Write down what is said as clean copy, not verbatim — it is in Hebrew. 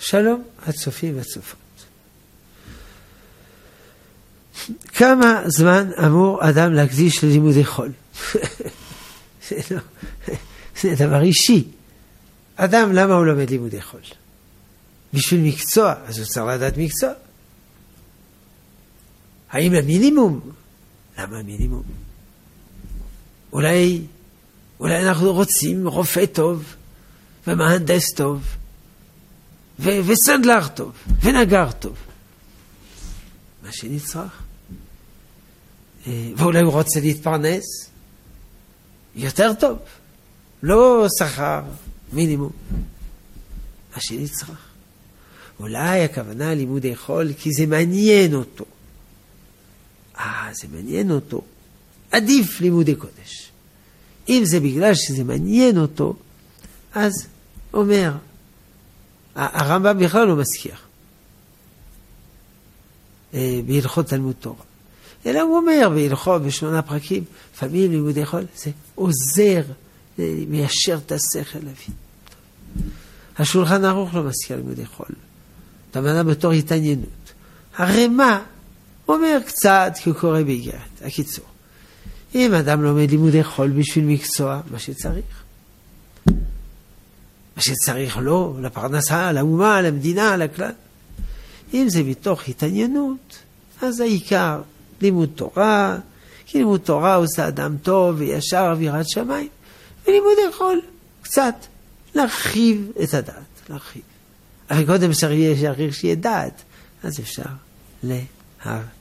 שלום, הצופים והצופות. כמה זמן אמור אדם להקדיש ללימודי חול? זה דבר אישי. אדם, למה הוא לומד לימודי חול? בשביל מקצוע, אז הוא צריך לדעת מקצוע. האם המינימום? למה המינימום? אולי אנחנו רוצים רופא טוב, ומהנדס טוב, וסנדלר טוב, ונגר טוב. מה שנצטרך. ואולי הוא רוצה להתפרנס יותר טוב. לא שכר מינימום. מה שנצטרך. אולי הכוונה לימודי חול כי זה מעניין אותו. זה מעניין אותו. עדיף לימודי קודש. אם זה בגלל שזה מעניין אותו, אז אומר, הרמב"ם בכלל לא מזכיר. בהלכות תלמוד תורה. אלא הוא אומר בהלכות ב8 פרקים, לפעמים לימודי חול, זה עוזר, מיישר את השכל להבין. השולחן ערוך לא מזכיר לימודי חול. אתה מנה בתור התעניינות. הרמ"א אומר קצת כי הוא קורא באיגרת. הקיצור. אם אדם לומד לימודי חול בשביל מקצוע, מה שצריך. מה שצריך לו, לפרנסה, לאומה, למדינה, לכלל. אם זה מתוך התעניינות, אז העיקר לימוד תורה, כי לימוד תורה עושה אדם טוב וישר ויראת שמיים, ולימודי חול קצת להרחיב את הדעת, להרחיב. אבל קודם צריך שיהיה דעת, אז אפשר להרחיב.